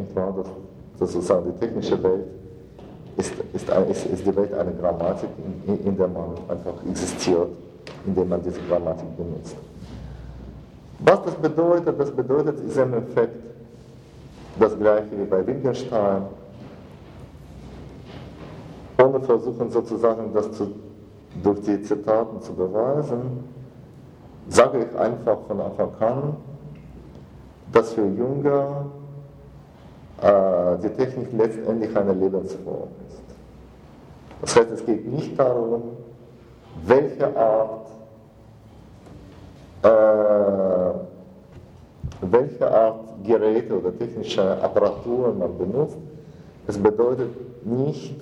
nicht wahr? Dass sozusagen die technische Welt ist die Welt eine Grammatik, in der man einfach existiert, in der man diese Grammatik benutzt. Was das bedeutet? Das bedeutet ist im Effekt das gleiche wie bei Wittgenstein, ohne versuchen sozusagen das durch die Zitaten zu beweisen, sage ich einfach von Anfang an, dass für Jünger die Technik letztendlich eine Lebensform ist. Das heißt, es geht nicht darum, welche Art Geräte oder technische Apparaturen man benutzt. Es bedeutet nicht,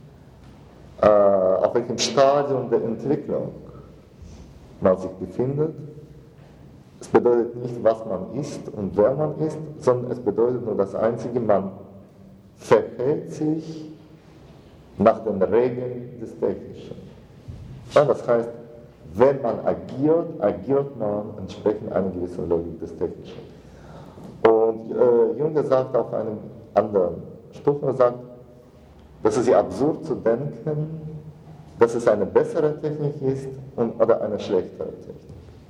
auf welchem Stadium der Entwicklung man sich befindet. Es bedeutet nicht, was man ist und wer man ist, sondern es bedeutet nur das Einzige, man verhält sich nach den Regeln des Technischen. Ja, das heißt, wenn man agiert, agiert man entsprechend einer gewissen Logik des Technischen. Und Jünger sagt auf einem anderen Stufe, er sagt, das ist ja absurd zu denken, dass es eine bessere Technik ist oder eine schlechtere Technik.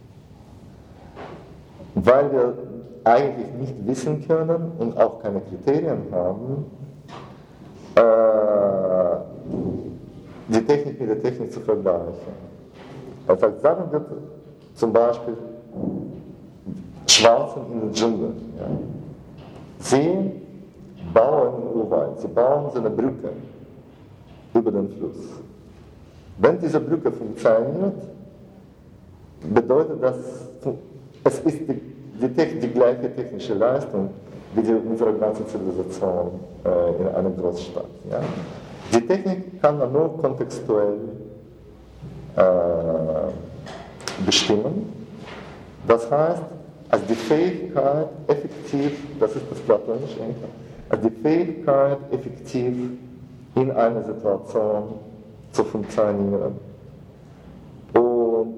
Weil wir eigentlich nicht wissen können und auch keine Kriterien haben, die Technik mit der Technik zu vergleichen. Also sagen wir zum Beispiel Schwarzen in den Dschungel. Ja. Sie bauen im Urwald, sie bauen so eine Brücke über den Fluss. Wenn diese Brücke funktioniert, bedeutet das, es ist die gleiche technische Leistung wie unsere ganze Zivilisation in einer Großstadt. Ja. Die Technik kann man nur kontextuell bestimmen. Das heißt, als die Fähigkeit effektiv, das ist das platonische Denken, als die Fähigkeit effektiv in einer Situation zu funktionieren. Und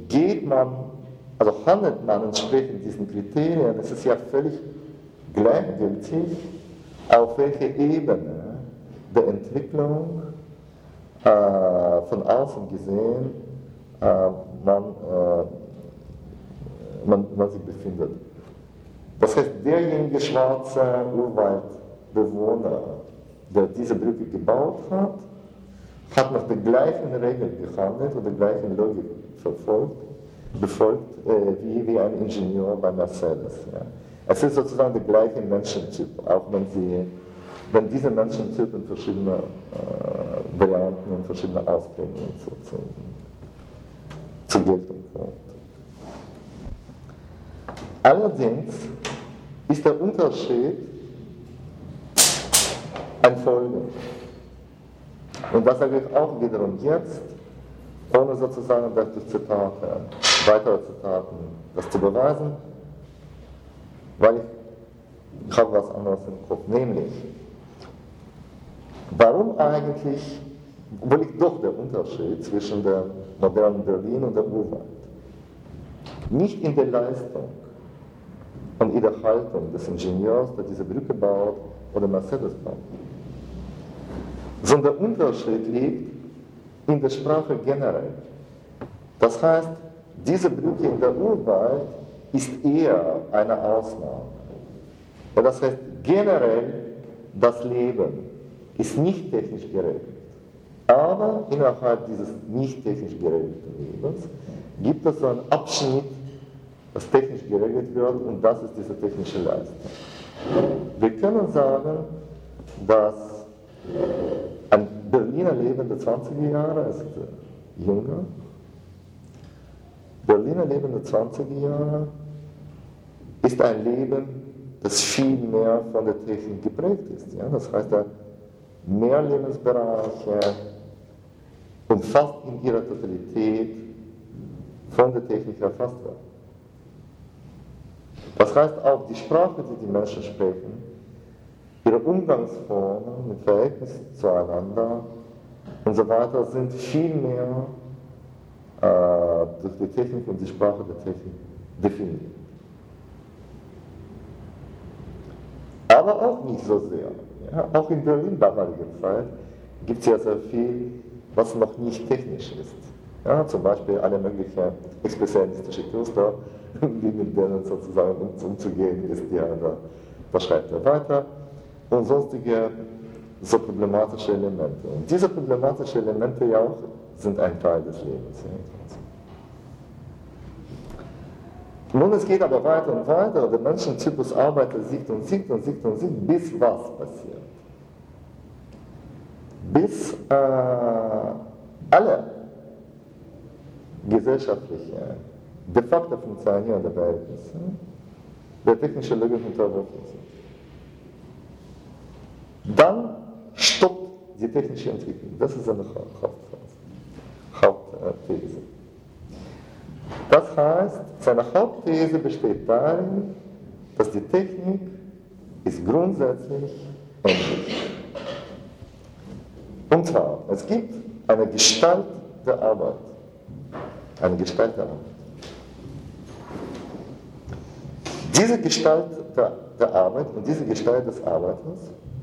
handelt man entsprechend diesen Kriterien, es ist ja völlig gleichgültig, auf welcher Ebene der Entwicklung von außen gesehen man sich befindet. Das heißt, derjenige schwarze Urwaldbewohner, der diese Brücke gebaut hat nach den gleichen Regeln gehandelt und der gleichen Logik befolgt wie ein Ingenieur bei Mercedes. Ja. Es ist sozusagen der gleiche Menschentyp, auch wenn diese Menschentypen verschiedene Varianten und verschiedene Ausprägungen zur Geltung kommt. Allerdings ist der Unterschied ein folgender. Und das sage ich auch wiederum jetzt, ohne sozusagen durch Zitate, weitere Zitaten das zu beweisen, weil ich habe was anderes im Kopf, nämlich, warum eigentlich, wo liegt doch der Unterschied zwischen dem modernen Berlin und der Urwald? Nicht in der Leistung und in der Haltung des Ingenieurs, der diese Brücke baut oder Mercedes baut, sondern der Unterschied liegt in der Sprache generell. Das heißt, diese Brücke in der Urwald ist eher eine Ausnahme. Ja, das heißt, generell das Leben ist nicht technisch geregelt. Aber innerhalb dieses nicht technisch geregelten Lebens gibt es so einen Abschnitt, das technisch geregelt wird, und das ist diese technische Leistung. Wir können sagen, dass ein Berliner Leben der 20er Jahre, ist jünger, Berliner Leben der 20er Jahre ist ein Leben, das viel mehr von der Technik geprägt ist. Ja? Das heißt, mehr Lebensbereiche und fast in ihrer Totalität von der Technik erfasst werden. Das heißt auch, die Sprache, die die Menschen sprechen, ihre Umgangsformen mit Verhältnis zueinander und so weiter sind viel mehr durch die Technik und die Sprache der Technik definiert. Aber auch nicht so sehr. Ja, auch in Berlin damaliger Zeit gibt es ja sehr viel, was noch nicht technisch ist. Ja, zum Beispiel alle möglichen expressionistische Künstler, wie mit denen sozusagen umzugehen ist, ja, da schreibt er weiter. Und sonstige so problematische Elemente. Und diese problematischen Elemente ja auch sind ein Teil des Lebens. Ja. Nun, es geht aber weiter und weiter. Der Menschentypus arbeitet, sieht und sieht und sieht und sieht, bis was passiert. Bis alle gesellschaftliche, de facto funktionierende Verhältnisse der technischen Logik unterworfen sind. Dann stoppt die technische Entwicklung. Das ist eine Hauptthese. Das heißt, seine Hauptthese besteht darin, dass die Technik ist grundsätzlich endlich. Und zwar, es gibt eine Gestalt der Arbeit. Eine Gestalt der Arbeit. Diese Gestalt der Arbeit und diese Gestalt des Arbeiters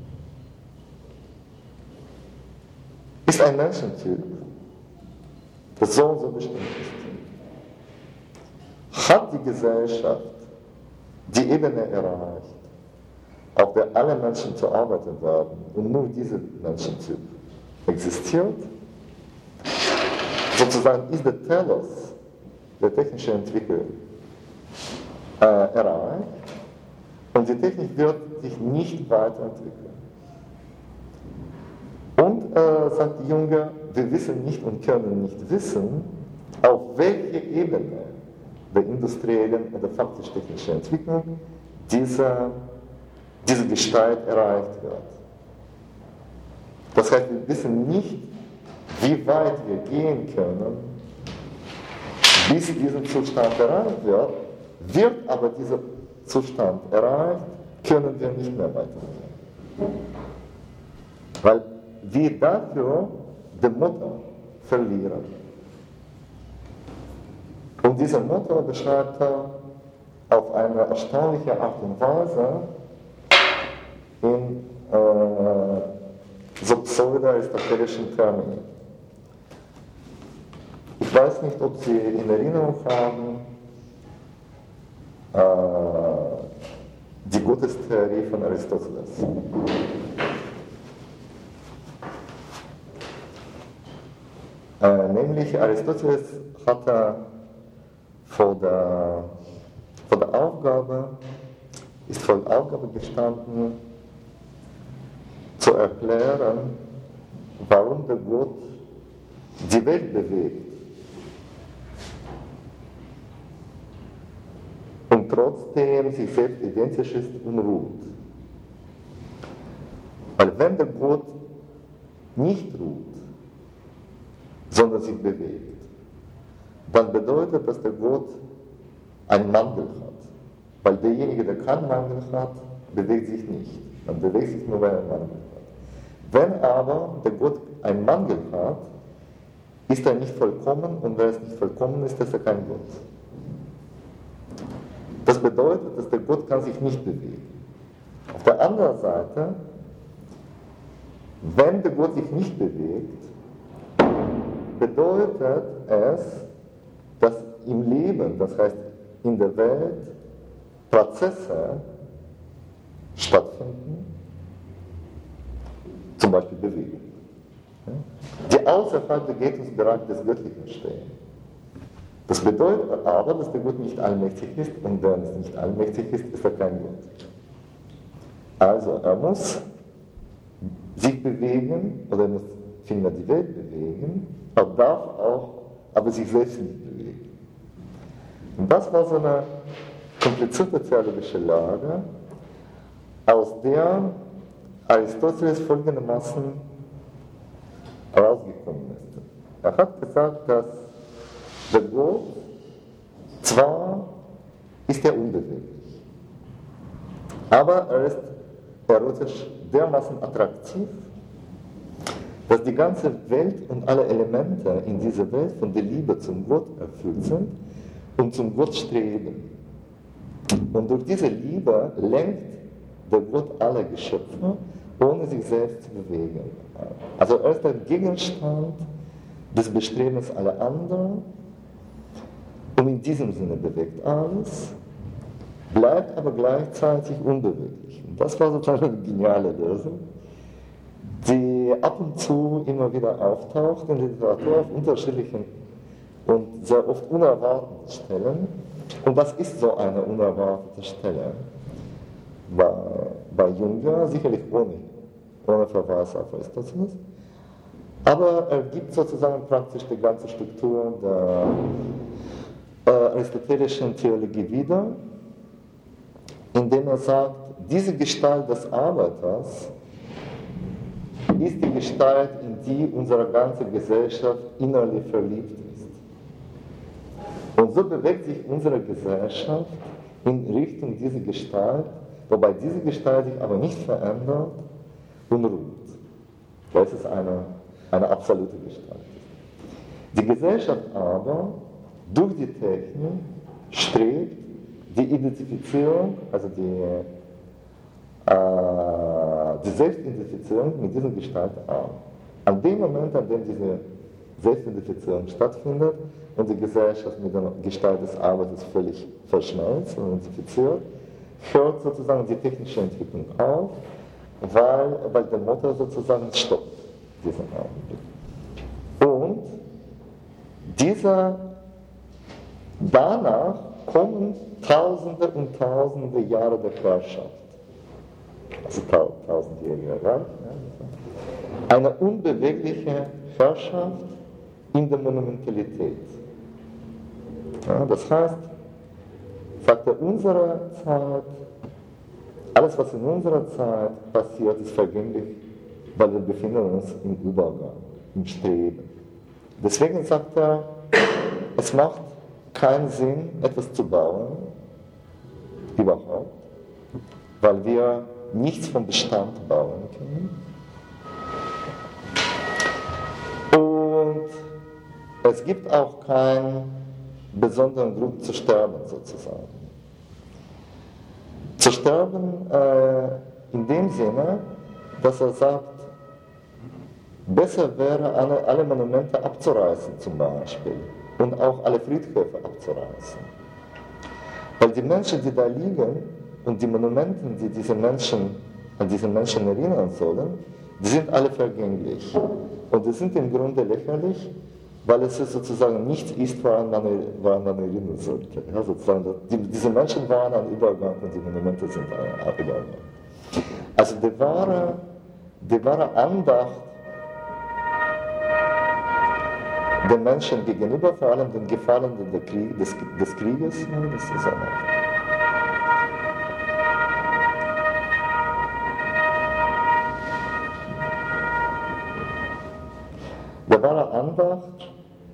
ist ein Menschentyp, das so und so bestimmt ist. Hat die Gesellschaft die Ebene erreicht, auf der alle Menschen zu arbeiten werden und nur dieser Menschentyp existiert, sozusagen ist der Telos der technischen Entwicklung erreicht und die Technik wird sich nicht weiterentwickeln. Und, sagt die Junge, wir wissen nicht und können nicht wissen, auf welche Ebene der industriellen oder faktisch-technischen Entwicklung diese Gestalt erreicht wird. Das heißt, wir wissen nicht, wie weit wir gehen können, bis dieser Zustand erreicht wird. Wird aber dieser Zustand erreicht, können wir nicht mehr weitergehen. Weil wir dafür den Motor verlieren. Und dieser Motor beschreibt er auf eine erstaunliche Art und Weise in so pseudo-aristotelischen Termini. Ich weiß nicht, ob Sie in Erinnerung haben, die Gottestheorie von Aristoteles. Nämlich Aristoteles hatte vor der Aufgabe gestanden, zu erklären, warum der Gott die Welt bewegt und trotzdem sich selbst identisch ist und ruht. Weil wenn der Gott nicht ruht, sondern sich bewegt, dann bedeutet, dass der Gott einen Mangel hat. Weil derjenige, der keinen Mangel hat, bewegt sich nicht. Man bewegt sich nur, weil er einen Mangel hat. Wenn aber der Gott einen Mangel hat, ist er nicht vollkommen und wenn es nicht vollkommen ist, ist er kein Gott. Das bedeutet, dass der Gott kann sich nicht bewegen. Auf der anderen Seite, wenn der Gott sich nicht bewegt, bedeutet es, dass im Leben, das heißt in der Welt, Prozesse stattfinden, zum Beispiel Bewegung, die außerhalb des Geltungsbereichs des Göttlichen stehen. Das bedeutet aber, dass der Gott nicht allmächtig ist und wenn es nicht allmächtig ist, ist er kein Gott. Also er muss sich bewegen oder er muss vielmehr die Welt bewegen, er darf auch aber sich selbst nicht bewegen. Und das war so eine komplizierte theologische Lage, aus der Aristoteles folgendermaßen herausgekommen ist. Er hat gesagt, dass der Gott zwar ist er unbeweglich, aber er ist erotisch dermaßen attraktiv, dass die ganze Welt und alle Elemente in dieser Welt von der Liebe zum Gott erfüllt sind und zum Gott streben. Und durch diese Liebe lenkt der Gott aller Geschöpfe, ohne sich selbst zu bewegen. Also er ist der Gegenstand des Bestrebens aller anderen und in diesem Sinne bewegt alles, bleibt aber gleichzeitig unbeweglich. Und das war sozusagen eine geniale Lösung, die ab und zu immer wieder auftaucht in der Literatur auf unterschiedlichen und sehr oft unerwarteten Stellen. Und was ist so eine unerwartete Stelle? Bei Jünger sicherlich ohne Verweis auf Aristoteles, aber er gibt sozusagen praktisch die ganze Struktur der aristotelischen Theologie wieder, indem er sagt, diese Gestalt des Arbeiters ist die Gestalt, in die unsere ganze Gesellschaft innerlich verliebt ist. Und so bewegt sich unsere Gesellschaft in Richtung dieser Gestalt, wobei diese Gestalt sich aber nicht verändert und ruht. Das ist eine absolute Gestalt. Die Gesellschaft aber durch die Technik strebt die Identifizierung, also die Selbstidentifizierung mit dieser Gestalt an. An dem Moment, an dem diese Selbstidentifizierung stattfindet und die Gesellschaft mit der Gestalt des Arbeiters völlig verschmelzt und identifiziert, hört sozusagen die technische Entwicklung auf, weil der Motor sozusagen stoppt, diesen Augenblick. Und danach kommen Tausende und Tausende Jahre der Herrschaft. Also tausendjähriger Reich. Eine unbewegliche Herrschaft in der Monumentalität. Ja, das heißt, sagt er, unsere Zeit, alles was in unserer Zeit passiert, ist vergänglich, weil wir befinden uns im Übergang, im Streben. Deswegen sagt er, es macht keinen Sinn, etwas zu bauen, überhaupt, weil wir nichts vom Bestand bauen können. Und es gibt auch keinen besonderen Grund zu sterben, sozusagen. Zu sterben in dem Sinne, dass er sagt, besser wäre, alle Monumente abzureißen zum Beispiel und auch alle Friedhöfe abzureißen. Weil die Menschen, die da liegen und die Monumente, die an diese Menschen erinnern sollen, die sind alle vergänglich. Und die sind im Grunde lächerlich, weil es sozusagen nichts ist, woran man erinnern sollte. Ja, sozusagen, diese Menschen waren ein Übergang und die Monumente sind ein Übergang. Also die wahre Andacht den Menschen gegenüber, vor allem den Gefallenen des Krieges, das ist der wahre Andacht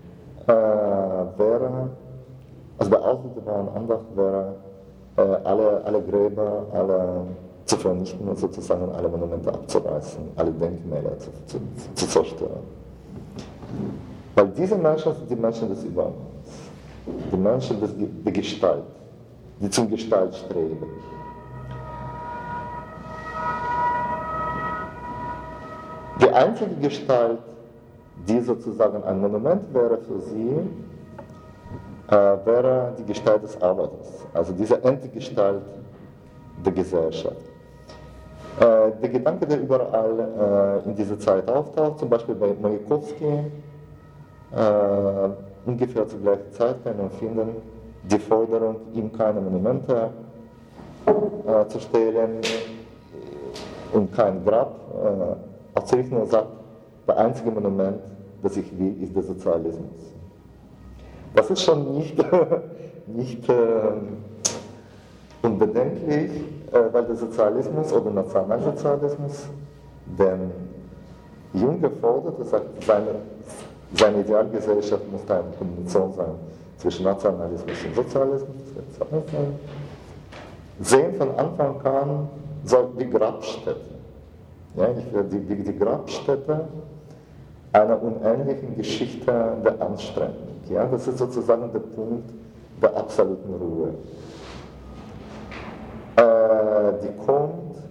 wäre, also der Ausdruck der wahren Andacht wäre, alle Gräber, zu vernichten und sozusagen alle Monumente abzureißen, alle Denkmäler zu zerstören. Weil diese Menschen sind die Menschen des Übergangs, die Menschen der Gestalt, die zum Gestalt streben. Die einzige Gestalt, die sozusagen ein Monument wäre für sie, wäre die Gestalt des Arbeiters, also diese Endgestalt der Gesellschaft. Der Gedanke, der überall in dieser Zeit auftaucht, zum Beispiel bei Majakovsky, ungefähr zur gleichen Zeit kann man finden, die Forderung, ihm keine Monumente zu stellen und kein Grab aufzurichten, und sagt, das einzige Monument, das ich will, ist der Sozialismus. Das ist schon nicht unbedenklich, weil der Sozialismus oder Nationalsozialismus den Junge fordert, er sagt, seine Idealgesellschaft muss eine Kombination sein zwischen Nationalismus und Sozialismus. Sehen von Anfang an die Grabstätte. Ja, die Grabstätte einer unendlichen Geschichte der Anstrengung. Ja, das ist sozusagen der Punkt der absoluten Ruhe. Die kommt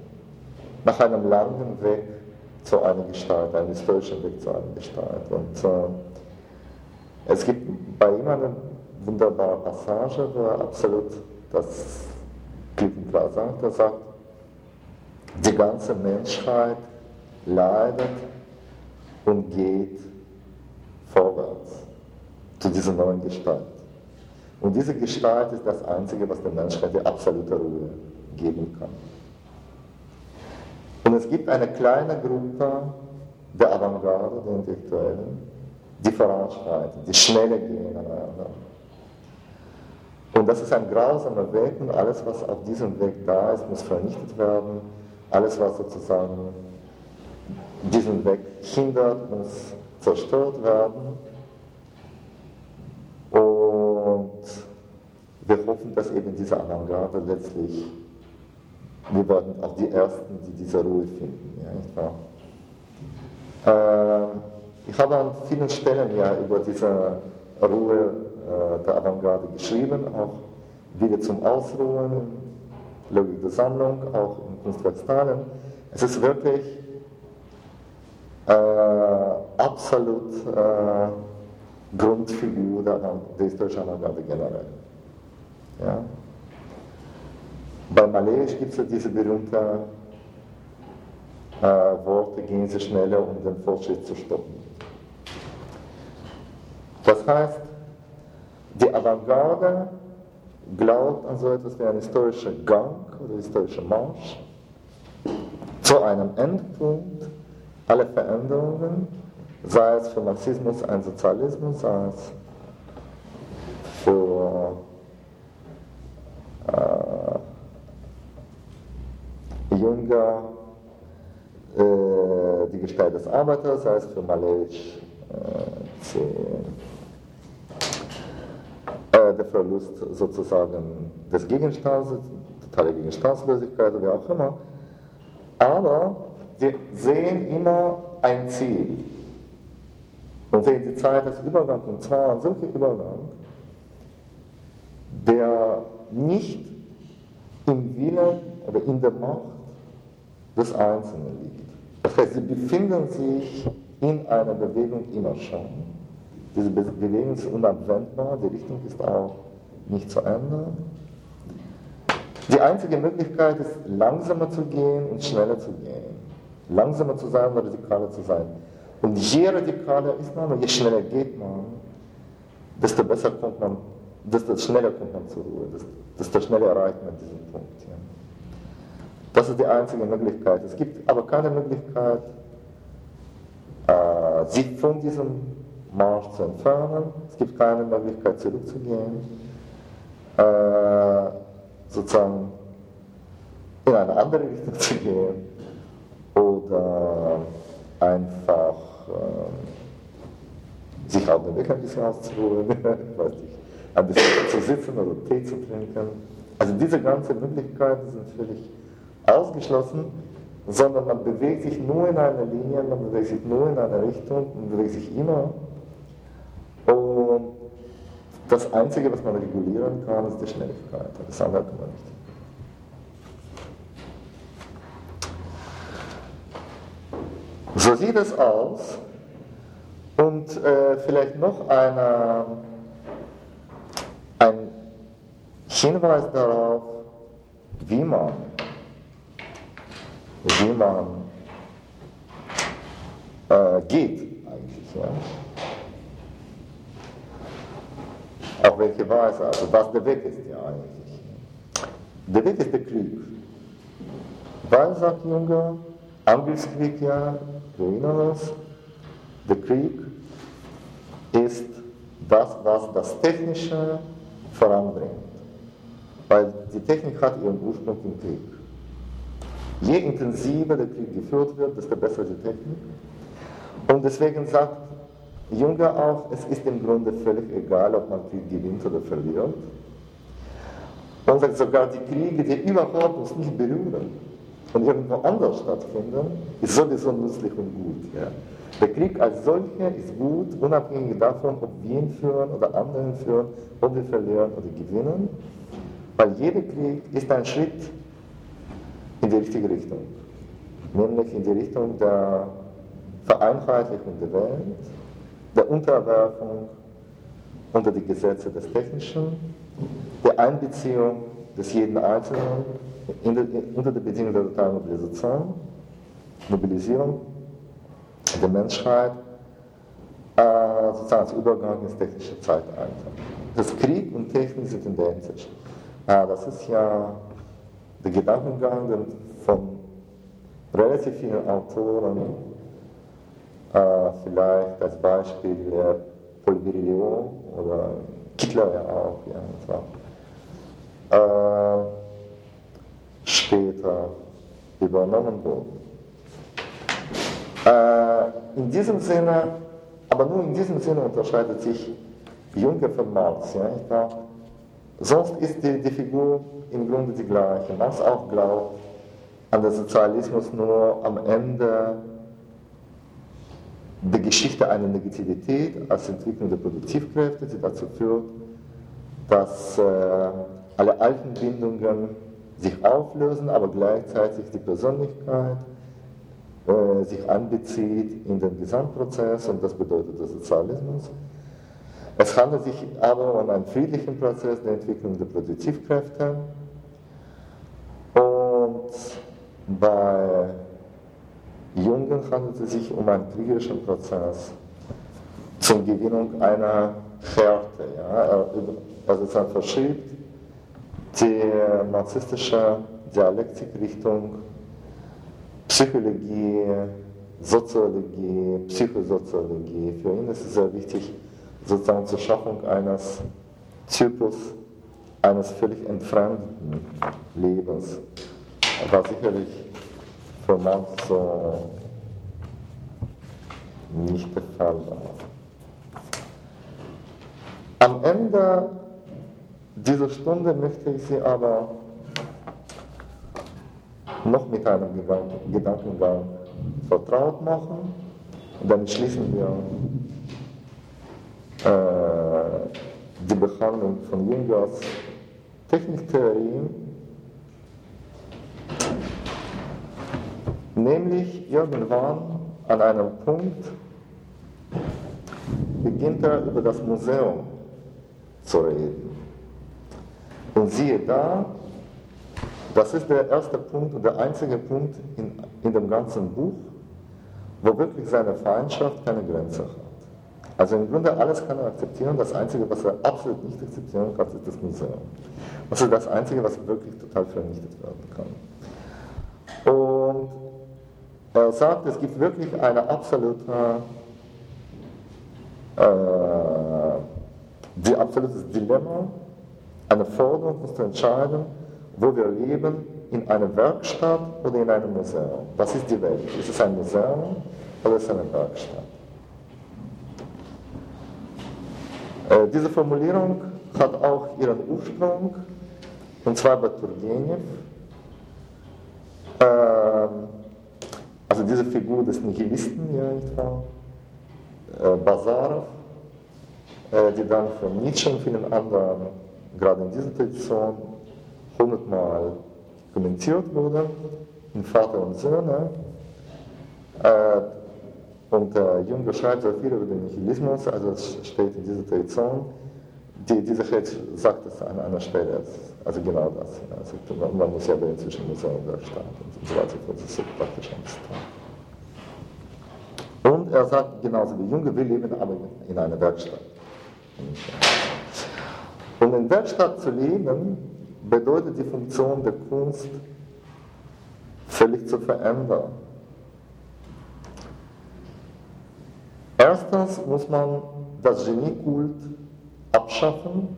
nach einem langen Weg zu einer Gestalt, einem historischen Weg zu einer Gestalt. Und es gibt bei ihm eine wunderbare Passage, wo er absolut das klipp und klar sagt. Er sagt, die ganze Menschheit leidet und geht vorwärts zu dieser neuen Gestalt. Und diese Gestalt ist das Einzige, was der Menschheit die absolute Ruhe geben kann. Und es gibt eine kleine Gruppe der Avantgarde, der Intellektuellen, die voranschreiten, die schneller gehen aneinander. Und das ist ein grausamer Weg und alles, was auf diesem Weg da ist, muss vernichtet werden. Alles, was sozusagen diesen Weg hindert, muss zerstört werden. Und wir hoffen, dass eben diese Avantgarde letztlich, wir werden auch die Ersten, die diese Ruhe finden. Ja, nicht wahr? Ich habe an vielen Stellen ja über diese Ruhe der Avantgarde geschrieben, auch wieder zum Ausruhen, Logik der Sammlung, auch in Kunstwerk Stalin. Es ist wirklich absolut Grundfigur der historischen Avantgarde generell. Ja? Bei Malevich gibt es ja diese berühmten Worte, gehen Sie schneller, um den Fortschritt zu stoppen. Das heißt, die Avantgarde glaubt an so etwas wie einen historischen Gang oder historischen Marsch zu einem Endpunkt aller Veränderungen, sei es für Marxismus ein Sozialismus, sei es für Jünger die Gestalt des Arbeiters, sei es für Malevich der Verlust sozusagen des Gegenstands, totale Gegenstandslosigkeit oder wie auch immer. Aber wir sehen immer ein Ziel und sehen die Zeit als Übergang, und zwar ein solcher Übergang, der nicht im Willen oder in der Macht des Einzelnen liegt. Das heißt, sie befinden sich in einer Bewegung immer schon. Diese Bewegung ist unabwendbar, die Richtung ist auch nicht zu ändern. Die einzige Möglichkeit ist, langsamer zu gehen und schneller zu gehen. Langsamer zu sein oder radikaler zu sein. Und je radikaler ist man und je schneller geht man, desto besser kommt man, desto schneller kommt man zur Ruhe, desto schneller erreicht man diesen Punkt. Ja. Das ist die einzige Möglichkeit. Es gibt aber keine Möglichkeit, sich von diesem Marsch zu entfernen. Es gibt keine Möglichkeit, zurückzugehen, sozusagen in eine andere Richtung zu gehen oder einfach sich auf den Weg ein bisschen auszuruhen, weiß nicht, ein bisschen zu sitzen oder Tee zu trinken. Also diese ganzen Möglichkeiten sind völlig ausgeschlossen, sondern man bewegt sich nur in einer Linie, man bewegt sich nur in eine Richtung, man bewegt sich immer. Und das Einzige, was man regulieren kann, ist die Schnelligkeit. Das andere kann man nicht. So sieht es aus. Und vielleicht noch ein Hinweis darauf, wie man geht eigentlich. Ja? Auf welche Weise, also was der Weg ist ja eigentlich. Der Weg ist der Krieg. Weil, sagt Jünger, Angriffskrieg ja, wir erinnern uns, der Krieg ist das, was das Technische voranbringt. Weil die Technik hat ihren Ursprung im Krieg. Je intensiver der Krieg geführt wird, desto besser die Technik. Und deswegen sagt Jünger auch, es ist im Grunde völlig egal, ob man Krieg gewinnt oder verliert. Und sagt sogar, die Kriege, die überhaupt uns nicht berühren und irgendwo anders stattfinden, ist sowieso nützlich und gut. Ja. Der Krieg als solcher ist gut, unabhängig davon, ob wir ihn führen oder andere ihn führen, ob wir verlieren oder gewinnen, weil jeder Krieg ist ein Schritt in die richtige Richtung. nämlich in die Richtung der Vereinheitlichung der Welt, der Unterwerfung unter die Gesetze des Technischen, der Einbeziehung des jeden Einzelnen unter die Bedingungen der totalen Mobilisierung der Menschheit, sozusagen als Übergang ins technische Zeitalter. Das Krieg und Technik sind identisch. Das ist ja der Gedankengang, den von relativ vielen Autoren, vielleicht als Beispiel Paul Virilio oder Hitler ja auch, später übernommen wurde. In diesem Sinne, aber nur in diesem Sinne unterscheidet sich Juncker von Marx. Ja? Sonst ist die Figur im Grunde die gleiche. Marx auch glaubt an den Sozialismus nur am Ende der Geschichte einer Negativität als Entwicklung der Produktivkräfte, die dazu führt, dass alle alten Bindungen sich auflösen, aber gleichzeitig die Persönlichkeit sich einbezieht in den Gesamtprozess, und das bedeutet der Sozialismus. Es handelt sich aber um einen friedlichen Prozess der Entwicklung der Produktivkräfte, und bei Jungen handelt es sich um einen kriegerischen Prozess zur Gewinnung einer Härte. Ja? Also es verschiebt die marxistische Dialektik Richtung Psychologie, Soziologie, Psychosoziologie. Für ihn ist es sehr wichtig, sozusagen zur Schaffung eines Typus, eines völlig entfremdeten Lebens, was sicherlich für Marx so nicht der Fall war. Am Ende dieser Stunde möchte ich Sie aber noch mit einem Gedankengang vertraut machen, und dann schließen wir die Behandlung von Jungers Techniktheorie, nämlich irgendwann an einem Punkt beginnt er über das Museum zu reden. Und siehe da, das ist der erste Punkt und der einzige Punkt in dem ganzen Buch, wo wirklich seine Feindschaft keine Grenze hat. Also im Grunde alles kann er akzeptieren, das Einzige, was er absolut nicht akzeptieren kann, ist das Museum. Das ist das Einzige, was wirklich total vernichtet werden kann. Und er sagt, es gibt wirklich eine absolutes Dilemma, eine Forderung, uns zu entscheiden, wo wir leben, in einer Werkstatt oder in einem Museum. Was ist die Welt? Ist es ein Museum oder ist es eine Werkstatt? Diese Formulierung hat auch ihren Ursprung, und zwar bei Turgenev. Also diese Figur des Nihilisten, ja, nicht wahr? Basarow, die dann von Nietzsche und vielen anderen, gerade in dieser Tradition, 100-mal kommentiert wurde, in Vater und Söhne. Und Juncker schreibt sehr viel über den Nihilismus, also es steht in dieser Tradition. Dieser Hecht sagt es an einer Stelle, also genau das. Also man muss ja inzwischen Museum und Werkstatt und so weiter, das ist so praktisch ein Tag. Und er sagt genauso wie Juncker, wir leben aber in einer Werkstatt. Und in Werkstatt zu leben, bedeutet die Funktion der Kunst völlig zu verändern. Erstens muss man das Geniekult abschaffen.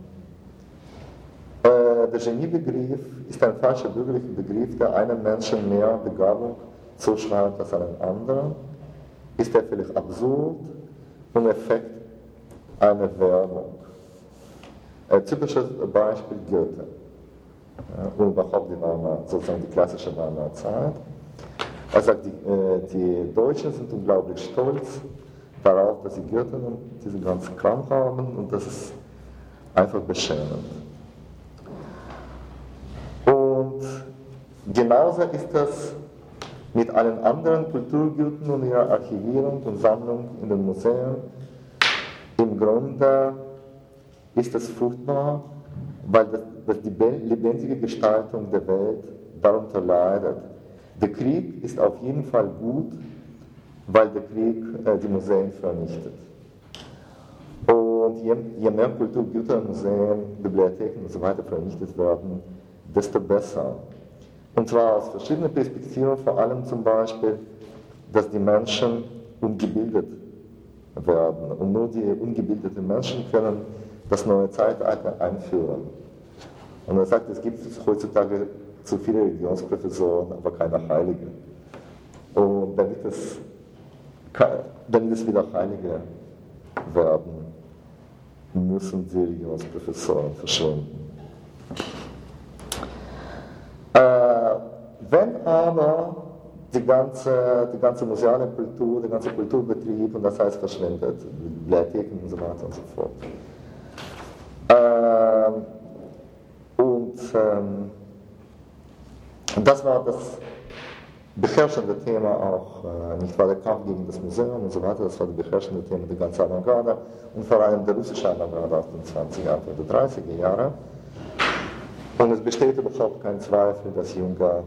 Der Geniebegriff ist ein falscher bürgerlicher Begriff, der einem Menschen mehr Begabung zuschreibt als einem anderen. Ist er völlig absurd und Effekt einer Werbung. Typisches Beispiel Goethe. Und überhaupt sozusagen die klassische Weimarer Zeit. Er sagt, die Deutschen sind unglaublich stolz darauf, dass sie Goethe und diesen ganzen Kram haben, und das ist einfach beschämend. Und genauso ist das mit allen anderen Kulturgütern und ihrer Archivierung und Sammlung in den Museen. Im Grunde ist es furchtbar, weil die lebendige Gestaltung der Welt darunter leidet. Der Krieg ist auf jeden Fall gut, weil der Krieg die Museen vernichtet. Und je mehr Kulturgüter, Museen, Bibliotheken und so weiter vernichtet werden, desto besser. Und zwar aus verschiedenen Perspektiven, vor allem zum Beispiel, dass die Menschen ungebildet werden. Und nur die ungebildeten Menschen können das neue Zeitalter einführen. Und er sagt, es gibt heutzutage zu viele Religionsprofessoren, aber keine Heilige. Und damit es wieder Heilige werden, müssen die Religionsprofessoren verschwinden. Wenn aber die ganze museale Kultur, der ganze Kulturbetrieb, und das heißt verschwindet, Bibliotheken und so weiter und so fort. Das war das beherrschende Thema auch, nicht wahr, der Kampf gegen das Museum und so weiter, das war das beherrschende Thema der ganzen Avantgarde und vor allem der russischen Avantgarde aus den 20er oder 30er Jahren. Und es besteht überhaupt kein Zweifel, dass Juncker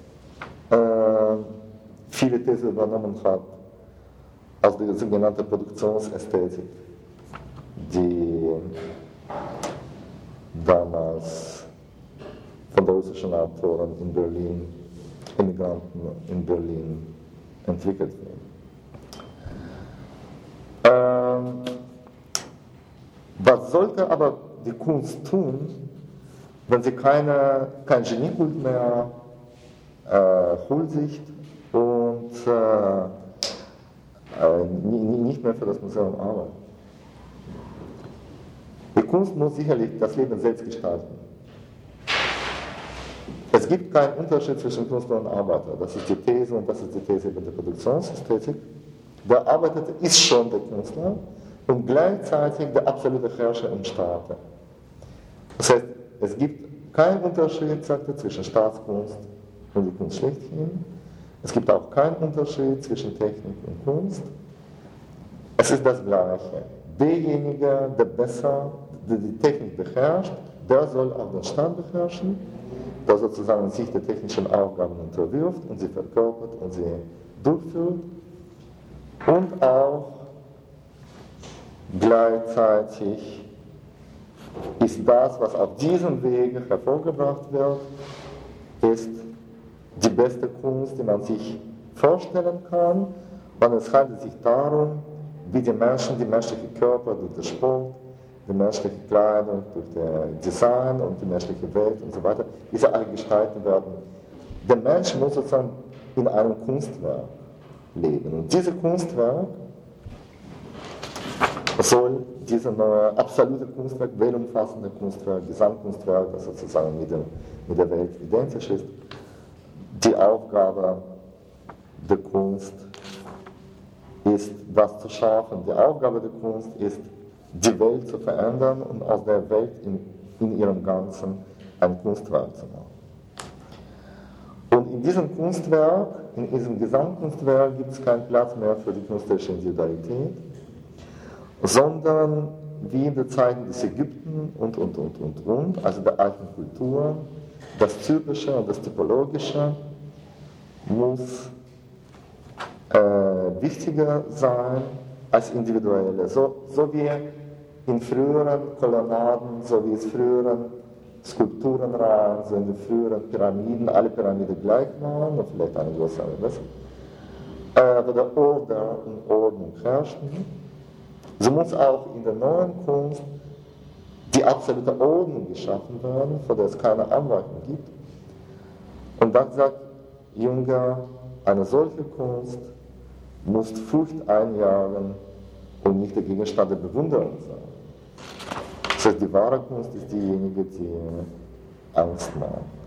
viele Thesen übernommen hat aus der sogenannten Produktionsästhetik, die damals von den russischen Autoren in Berlin, Immigranten in Berlin entwickelt wurde. Was sollte aber die Kunst tun, wenn sie kein Geniekult mehr huldigt und nicht mehr für das Museum arbeitet? Die Kunst muss sicherlich das Leben selbst gestalten. Es gibt keinen Unterschied zwischen Künstler und Arbeiter. Das ist die These und das ist die These über die Produktionsästhetik. Der Arbeiter ist schon der Künstler und gleichzeitig der absolute Herrscher im Staate. Das heißt, es gibt keinen Unterschied, sagt er, zwischen Staatskunst und die Kunst schlechthin. Es gibt auch keinen Unterschied zwischen Technik und Kunst. Es ist das Gleiche. Derjenige, der besser die Technik beherrscht, der soll auch den Staat beherrschen, der sozusagen sich der technischen Aufgaben unterwirft und sie verkörpert und sie durchführt und auch gleichzeitig ist das, was auf diesem Weg hervorgebracht wird, ist die beste Kunst, die man sich vorstellen kann, und es handelt sich darum, wie die Menschen, die menschliche Körper durch den Sport, die menschliche Kleidung, durch das Design und die menschliche Welt und so weiter, diese alle gestalten werden. Der Mensch muss sozusagen in einem Kunstwerk leben. Und dieses Kunstwerk soll diese neue absolute Kunstwerk, weltumfassende Kunstwerk, Gesamtkunstwerk, das sozusagen mit der Welt identisch ist, die Aufgabe der Kunst ist, das zu schaffen. Die Aufgabe der Kunst ist, die Welt zu verändern und aus der Welt in ihrem Ganzen ein Kunstwerk zu machen. Und in diesem Kunstwerk, in diesem Gesamtkunstwerk gibt es keinen Platz mehr für die künstlerische Individualität, sondern wie in den Zeiten des Ägypten und, also der alten Kultur, das Typische und das Typologische muss wichtiger sein als individuelle. So wie in früheren Kolonnaden, so wie es früheren Skulpturenreihen, so in den früheren Pyramiden, alle Pyramiden gleich waren, und vielleicht eine größere, wo der Order und Ordnung herrschten. So muss auch in der neuen Kunst die absolute Ordnung geschaffen werden, vor der es keine Anweichung gibt. Und dann sagt Juncker, eine solche Kunst muss Furcht einjagen und nicht der Gegenstand der Bewunderung sein. Das heißt, die wahre Kunst ist diejenige, die Angst macht.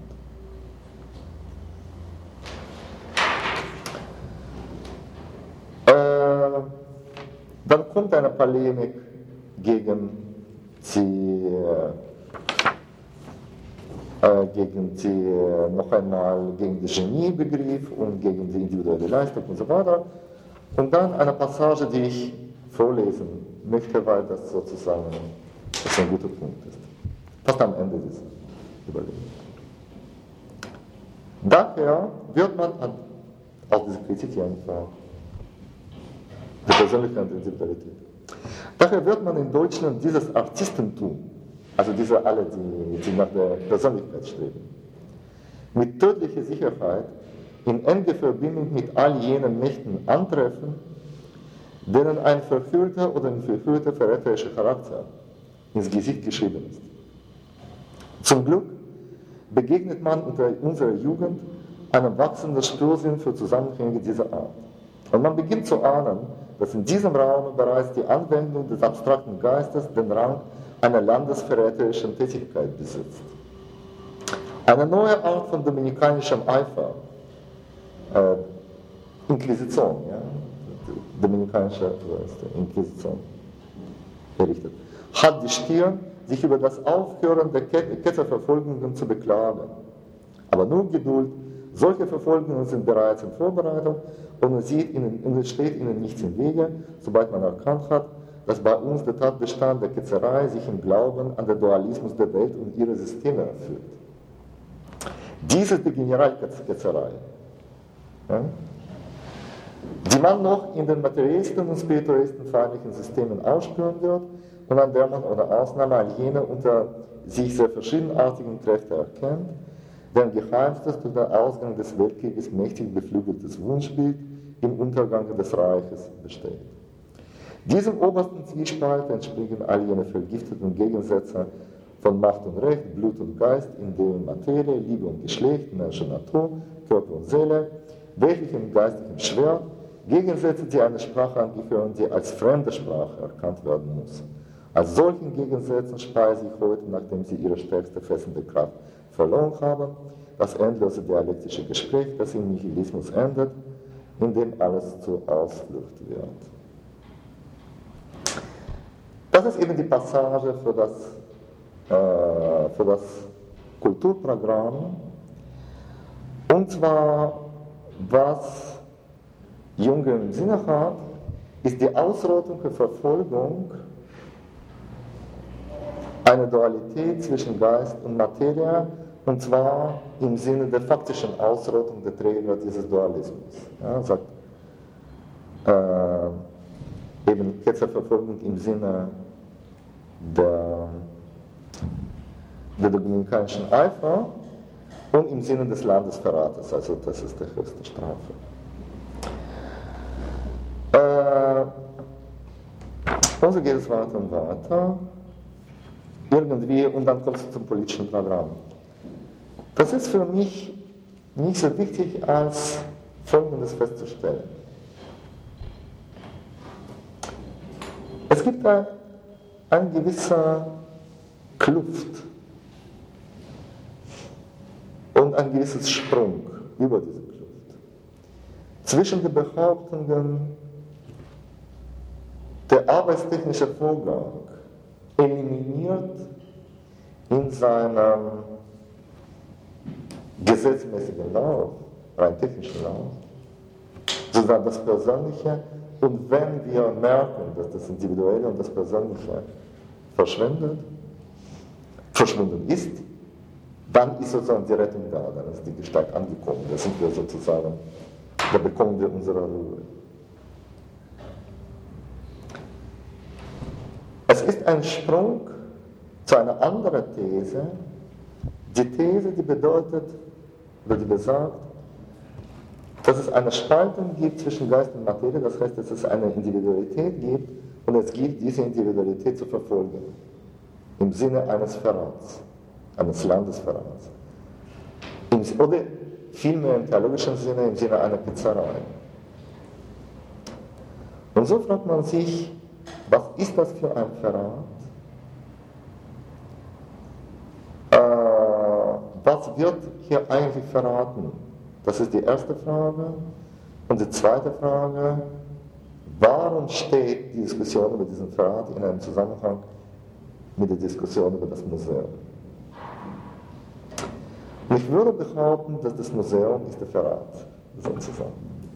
Dann kommt eine Polemik gegen die noch einmal gegen den Geniebegriff und gegen die individuelle Leistung und so weiter. Und dann eine Passage, die ich vorlesen möchte, weil das sozusagen ein guter Punkt ist. Fast am Ende dieser Überlegung. Daher wird man aus dieser Kritik hier einfach der Persönlichkeit und Individualität. Daher wird man in Deutschland dieses Artistentum, also diese alle, die nach der Persönlichkeit streben, mit tödlicher Sicherheit in enge Verbindung mit all jenen Mächten antreffen, denen ein verführter oder ein verführter verräterischer Charakter ins Gesicht geschrieben ist. Zum Glück begegnet man unter unserer Jugend einem wachsenden Spürsinn für Zusammenhänge dieser Art. Und man beginnt zu ahnen, dass in diesem Raum bereits die Anwendung des abstrakten Geistes den Rang einer landesverräterischen Tätigkeit besitzt. Eine neue Art von dominikanischem Eifer, Inquisition, ja, dominikanische Inquisition errichtet, hat die Stirn, sich über das Aufhören der Ketterverfolgungen zu beklagen. Aber nur Geduld, solche Verfolgungen sind bereits in Vorbereitung und es steht ihnen nichts im Wege, sobald man erkannt hat, dass bei uns der Tatbestand der Ketzerei sich im Glauben an den Dualismus der Welt und ihre Systeme erfüllt. Dies ist die Generalketzerei, ja, die man noch in den materiellsten und spirituellsten feindlichen Systemen ausspüren wird und an der man ohne Ausnahme all jene unter sich sehr verschiedenartigen Kräfte erkennt, deren geheimstes durch den Ausgang des Weltkrieges mächtig beflügeltes Wunschbild im Untergang des Reiches besteht. Diesem obersten Zwiespalt entspringen all jene vergifteten Gegensätze von Macht und Recht, Blut und Geist, in denen Materie, Liebe und Geschlecht, Mensch und Natur, Körper und Seele, weltlichem geistigem Schwert, Gegensätze, die eine Sprache angehören, die als fremde Sprache erkannt werden muss. Als solchen Gegensätzen speise ich heute, nachdem sie ihre stärkste fesselnde Kraft verloren haben, das endlose dialektische Gespräch, das im Nihilismus endet, in dem alles zur Ausflucht wird. Das ist eben die Passage für das Kulturprogramm, und zwar, was Junge im Sinne hat, ist die Ausrottung und Verfolgung einer Dualität zwischen Geist und Materie, und zwar im Sinne der faktischen Ausrottung der Träger dieses Dualismus. Ja, sagt eben Ketzerverfolgung im Sinne der dominikanischen Eifer und im Sinne des Landesverrates, also das ist die höchste Strafe. Und so geht es weiter und weiter. Irgendwie, und dann kommst du zum politischen Programm. Das ist für mich nicht so wichtig, als Folgendes festzustellen. Es gibt da eine gewisse Kluft und ein gewisses Sprung über diese Kluft zwischen den Behauptungen, der arbeitstechnische Vorgang eliminiert in seinem gesetzmäßigen Lauf, rein technischen Lauf, sozusagen das Persönliche, und wenn wir merken, dass das Individuelle und das Persönliche verschwunden ist, dann ist sozusagen die Rettung da, dann ist die Gestalt angekommen, da sind wir sozusagen, da bekommen wir unsere Ruhe. Es ist ein Sprung zu einer anderen These, die These, die bedeutet, oder die besagt, dass es eine Spaltung gibt zwischen Geist und Materie, das heißt, dass es eine Individualität gibt und es gilt, diese Individualität zu verfolgen, im Sinne eines Verrats, eines Landesverrats. Oder vielmehr im theologischen Sinne, im Sinne einer Ketzerei. Und so fragt man sich, was ist das für ein Verrat? Was wird hier eigentlich verraten? Das ist die erste Frage. Und die zweite Frage, warum steht die Diskussion über diesen Verrat in einem Zusammenhang mit der Diskussion über das Museum? Und ich würde behaupten, dass das Museum ist der Verrat, sozusagen.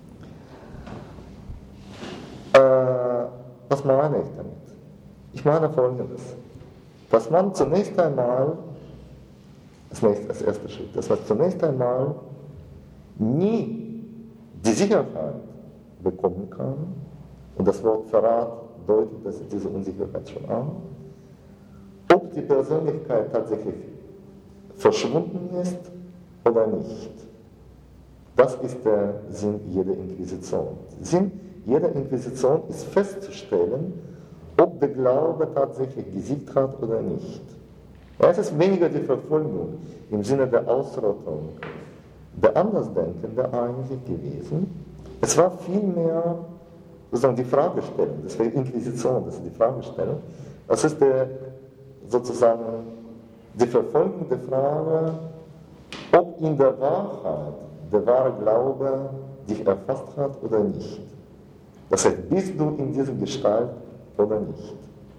Was meine ich damit? Ich meine Folgendes, dass man zunächst einmal, als erster Schritt, dass man zunächst einmal nie die Sicherheit bekommen kann, und das Wort Verrat deutet diese Unsicherheit schon an, ob die Persönlichkeit tatsächlich verschwunden ist oder nicht. Das ist der Sinn jeder Inquisition. Der Sinn jeder Inquisition ist festzustellen, ob der Glaube tatsächlich gesiegt hat oder nicht. Ja, es ist weniger die Verfolgung im Sinne der Ausrottung der Andersdenkenden eigentlich gewesen. Es war vielmehr sozusagen die Fragestellung, das wäre Inquisition, das ist die Fragestellung. Das ist sozusagen die Verfolgung der Frage, ob in der Wahrheit der wahre Glaube dich erfasst hat oder nicht. Das heißt, bist du in dieser Gestalt oder nicht?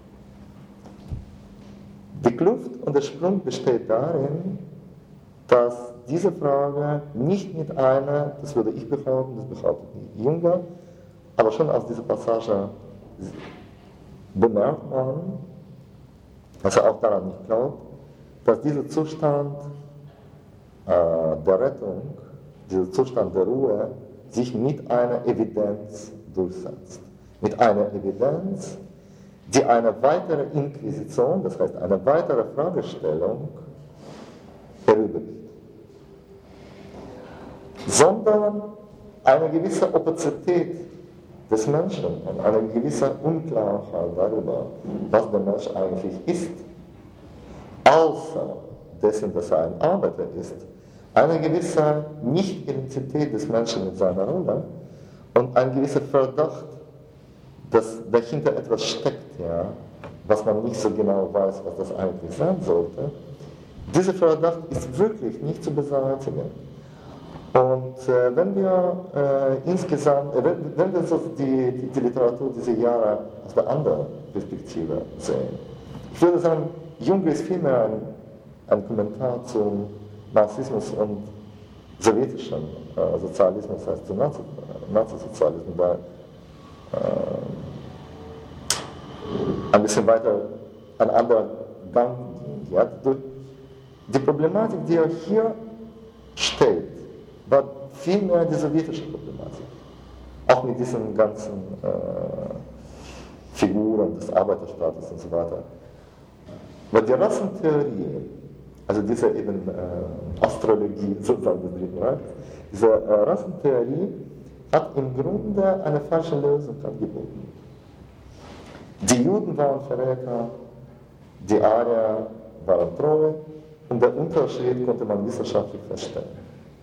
Die Kluft und der Sprung besteht darin, dass diese Frage nicht mit einer, das würde ich behaupten, das behauptet Jünger, aber schon aus dieser Passage bemerkt man, dass er auch daran nicht glaubt, dass dieser Zustand der Rettung, dieser Zustand der Ruhe sich mit einer Evidenz durchsetzt. Mit einer Evidenz, die eine weitere Inquisition, das heißt eine weitere Fragestellung, erübrigt. Sondern eine gewisse Opazität des Menschen und eine gewisse Unklarheit darüber, was der Mensch eigentlich ist, außer dessen, dass er ein Arbeiter ist, eine gewisse Nicht-Identität des Menschen mit seiner Rolle und ein gewisser Verdacht, dass dahinter etwas steckt, ja, was man nicht so genau weiß, was das eigentlich sein sollte. Dieser Verdacht ist wirklich nicht zu beseitigen. Und wenn wir insgesamt, wenn wir so die Literatur dieser Jahre aus der anderen Perspektive sehen, ich würde sagen, Jung ist vielmehr ein Kommentar zum Marxismus und sowjetischen Sozialismus, heißt zum Nazisozialismus, da ein bisschen weiter ein anderer Gang ging. Ja? Die Problematik, die er hier stellt, war vielmehr die sowjetische Problematik. Auch mit diesen ganzen Figuren des Arbeiterstaates und so weiter. Weil die Rassentheorie, also diese eben Astrologie sozusagen des Dritten Reiches, diese Rassentheorie hat im Grunde eine falsche Lösung angeboten. Die Juden waren Verräter, die Arier waren treu und der Unterschied konnte man wissenschaftlich feststellen.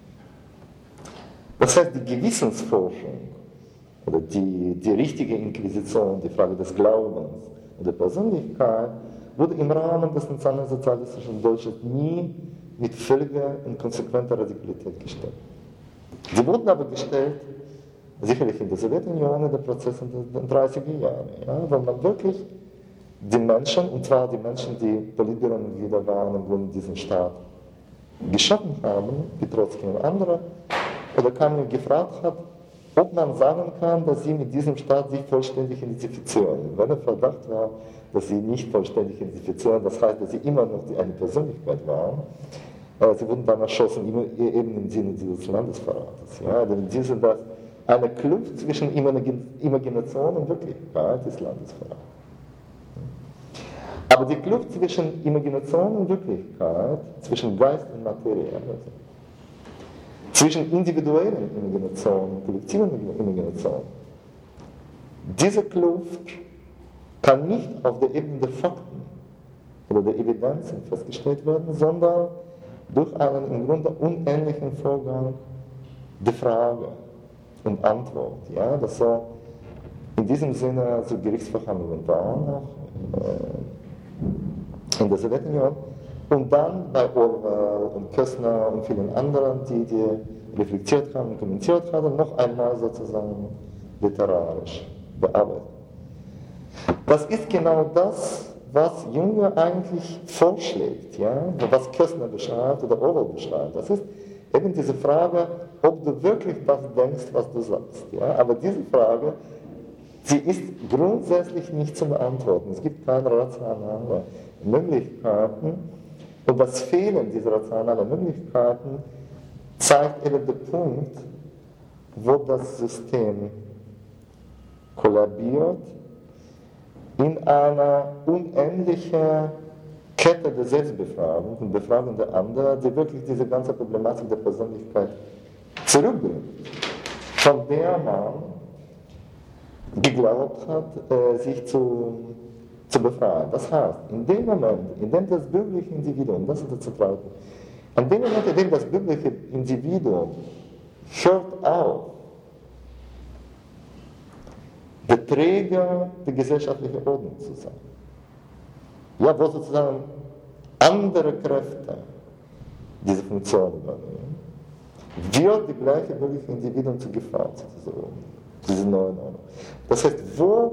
Das heißt, die Gewissensforschung oder die richtige Inquisition, die Frage des Glaubens und der Persönlichkeit, wurde im Rahmen des nationalsozialistischen Deutschlands nie mit völliger und konsequenter Radikalität gestellt. Sie wurden aber gestellt, sicherlich in der Sowjetunion, in den Prozessen der 30er Jahre, ja, weil man wirklich die Menschen, und zwar die Menschen, die Politbüromitglieder waren und in diesem Staat geschaffen haben, wie Trotzki und andere, oder keiner gefragt hat, ob man sagen kann, dass sie mit diesem Staat sich vollständig identifizieren. Wenn der Verdacht war, dass sie nicht vollständig identifizieren, das heißt, dass sie immer noch eine Persönlichkeit waren, sie wurden dann erschossen, eben im Sinne dieses Landesverrates. Ja? Denn eine Kluft zwischen Imagination und Wirklichkeit des Landesverrats. Aber die Kluft zwischen Imagination und Wirklichkeit, zwischen Geist und Materie, zwischen individuellen Imagination und kollektiven Imagination, diese Kluft kann nicht auf der Ebene der Fakten oder der Evidenzen festgestellt werden, sondern durch einen im Grunde unähnlichen Vorgang der Frage und Antwort. Ja, das so in diesem Sinne so Gerichtsverhandlungen waren noch in der Sowjetunion und dann bei Orwell und Köstner und vielen anderen, die reflektiert haben und kommentiert haben, noch einmal sozusagen literarisch bearbeitet. Das ist genau das, was Junge eigentlich vorschlägt, ja, was Kästner beschreibt oder Orwell beschreibt. Das ist eben diese Frage, ob du wirklich das denkst, was du sagst. Ja? Aber diese Frage, sie ist grundsätzlich nicht zu beantworten. Es gibt keine rationale Möglichkeiten. Und das Fehlen dieser rationalen Möglichkeiten zeigt eben den Punkt, wo das System kollabiert in einer unendlichen Kette der Selbstbefragung und Befragung der anderen, die wirklich diese ganze Problematik der Persönlichkeit zurückbringt, von der man geglaubt hat, sich zu befreien. Das heißt, in dem Moment, in dem das bürgerliche Individuum, das ist der zentrale Punkt, an dem Moment, in dem das bürgerliche Individuum hört auf, der Träger der gesellschaftlichen Ordnung zu sein, ja, wo sozusagen andere Kräfte diese Funktion übernehmen, wird die gleiche bürgerliche Individuum zu Gefahr zu dieser Ordnung, zu dieser neuen Ordnung. Das heißt, wo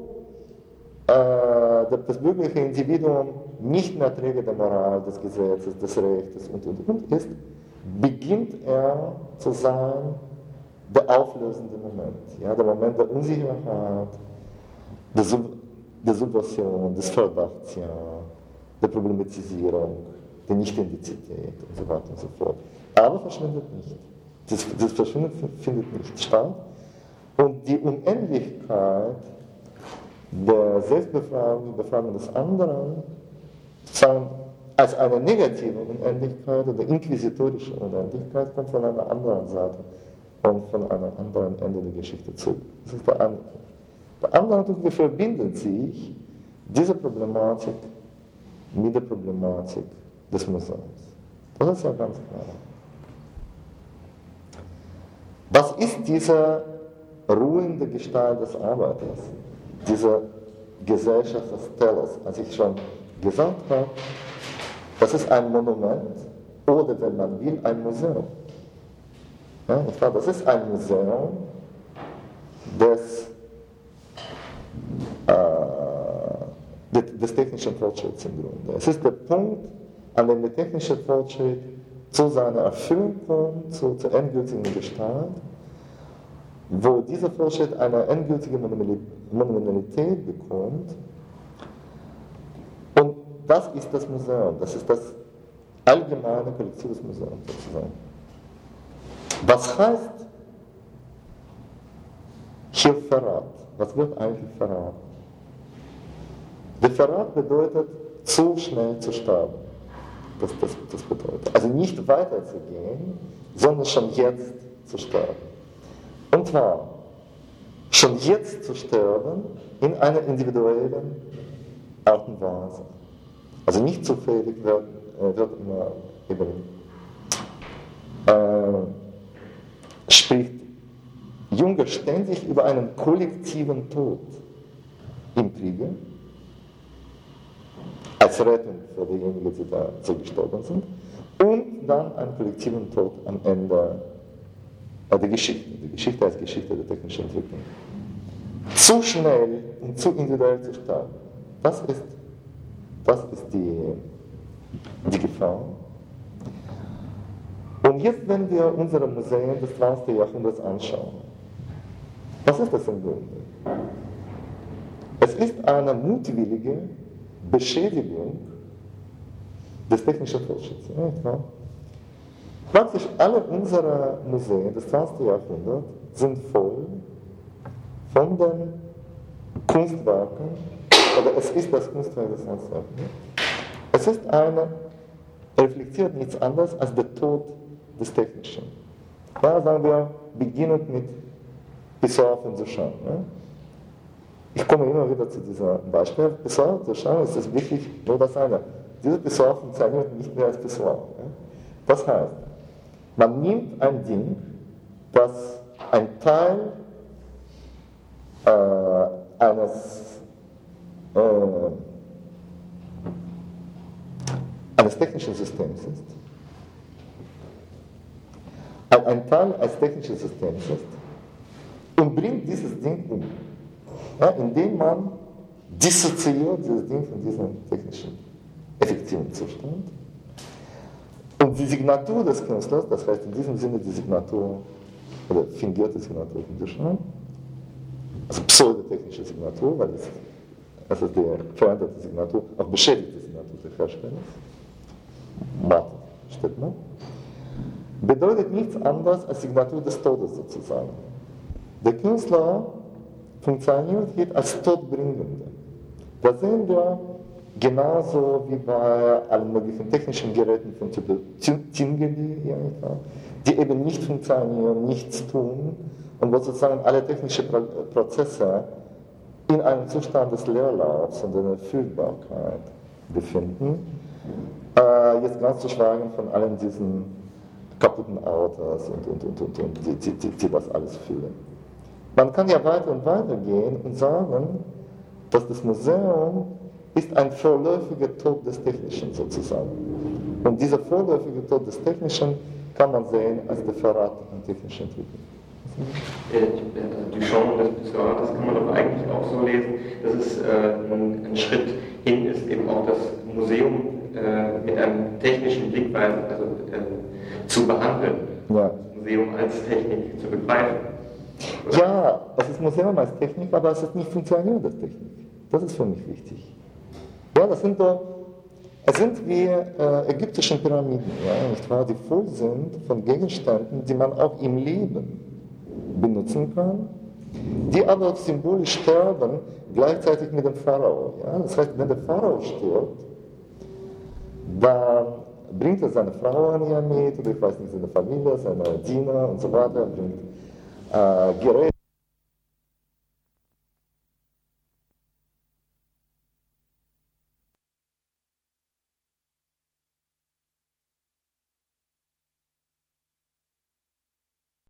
das bürgerliche Individuum nicht mehr Träger der Moral, des Gesetzes, des Rechtes und ist, beginnt er zu sein der auflösende Moment. Ja, der Moment der Unsicherheit, der Subversion, des Verdachts, ja, der Problematisierung, der Nicht-Indizität und so weiter und so fort. Aber verschwindet nicht. Das Verschwinden findet nicht statt. Und die Unendlichkeit der Selbstbefragung, Befragung des anderen, als eine negative Unendlichkeit oder inquisitorische Unendlichkeit kommt von einer anderen Seite und von einem anderen Ende der Geschichte zurück. Das ist der eine Punkt. Der andere Punkt, wie verbindet sich diese Problematik mit der Problematik des Museums? Das ist ja ganz klar. Was ist diese ruhende Gestalt des Arbeiters, diese Gesellschaft des Tellers? Als ich schon gesagt habe, das ist ein Monument oder, wenn man will, ein Museum. Ja, das ist ein Museum des technischen Fortschritts im Grunde. Es ist der Punkt, an dem der technische Fortschritt zu seiner Erfüllung kommt, zur endgültigen Gestalt, wo dieser Fortschritt eine endgültige Monumentalität bekommt. Und das ist das Museum, das ist das allgemeine kollektives Museum sozusagen. Was heißt hier Verrat? Was wird eigentlich Verrat? Der Verrat bedeutet, zu schnell zu sterben. Das bedeutet. Also nicht weiterzugehen, sondern schon jetzt zu sterben. Und zwar schon jetzt zu sterben in einer individuellen Art und Weise. Also nicht zufällig wird immer eben spricht Junge ständig über einen kollektiven Tod im Kriege, als Rettung für diejenigen, die da so gestorben sind, und dann einen kollektiven Tod am Ende der Geschichte. Die Geschichte als Geschichte der technischen Entwicklung. Zu schnell und zu individuell zu sterben, das ist die Gefahr. Und jetzt, wenn wir unsere Museen des 20. Jahrhunderts anschauen, was ist das im Grunde? Es ist eine mutwillige Beschädigung des technischen Fortschritts. Ja, praktisch alle unsere Museen des 20. Jahrhunderts sind voll von den Kunstwerken, oder es ist das Kunstwerk des 20. Jahrhunderts. Es ist reflektiert nichts anderes als der Tod des Technischen. Ja, sagen wir, beginnend mit Pessoa von Duchamp. Ja? Ich komme immer wieder zu diesem Beispiel. Pessoa von Duchamp ist es wirklich nur das eine. Diese Pessoa funktioniert nicht mehr als Pessoa. Ja? Das heißt, man nimmt ein Ding, das ein Teil eines technischen Systems ist, ein Teil eines technischen Systems ist, und bringt dieses Ding um, ja, indem man dissoziiert dieses Ding von diesem technischen, effektiven Zustand. Und die Signatur des Künstlers, das heißt in diesem Sinne die Signatur, oder fingierte Signatur von Duchamp, also pseudotechnische Signatur, weil es ist die veränderte Signatur, auch beschädigte Signatur des Herstellers, Matt steht noch, bedeutet nichts anderes als Signatur des Todes sozusagen. Der Künstler funktioniert hier als Todbringende. Das sehen wir genauso wie bei allen möglichen technischen Geräten von Typ Tingeli, die eben nicht funktionieren, nichts tun und wo sozusagen alle technischen Prozesse in einem Zustand des Leerlaufs und der Erfüllbarkeit befinden. Jetzt ganz zu schweigen von allen diesen kaputten Autos und die das alles fühlen. Man kann ja weiter und weiter gehen und sagen, dass das Museum ist ein vorläufiger Tod des Technischen sozusagen. Und dieser vorläufige Tod des Technischen kann man sehen als der Verrat an technischer Entwicklung. Duchamp und das Pessoa, das kann man doch eigentlich auch so lesen, dass es ein Schritt hin ist, eben auch das Museum mit einem technischen Blickweise zu behandeln, ja. Das Museum als Technik zu begreifen. Oder? Ja, es ist Museum als Technik, aber es ist nicht funktioniert als Technik. Das ist für mich wichtig. Ja, es sind wie ägyptische Pyramiden, ja, nicht wahr, die voll sind von Gegenständen, die man auch im Leben benutzen kann, die aber symbolisch sterben, gleichzeitig mit dem Pharao. Ja? Das heißt, wenn der Pharao stirbt, dann bringt er seine Frau an ihr mit, oder ich weiß nicht, seine Familie, seine Diener und so weiter, bringt Geräte